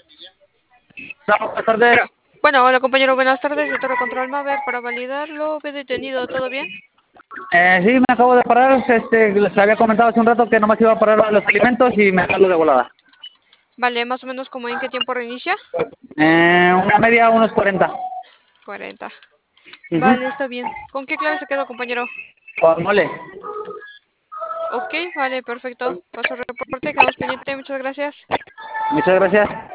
Hola, buenas tardes. Bueno, hola compañero, buenas tardes. De Torre Control Mave para validarlo. Ve detenido, ¿todo bien? Sí, me acabo de parar. Les había comentado hace un rato que nomás iba a parar los alimentos y me salgo de volada. Vale, más o menos como en qué tiempo reinicia. Una media, unos 40. 40. Ujú. Vale, está bien. ¿Con qué clave se quedó, compañero? Con mole. Ok, vale, perfecto. Paso reporte, quedamos pendiente. Muchas gracias. Muchas gracias.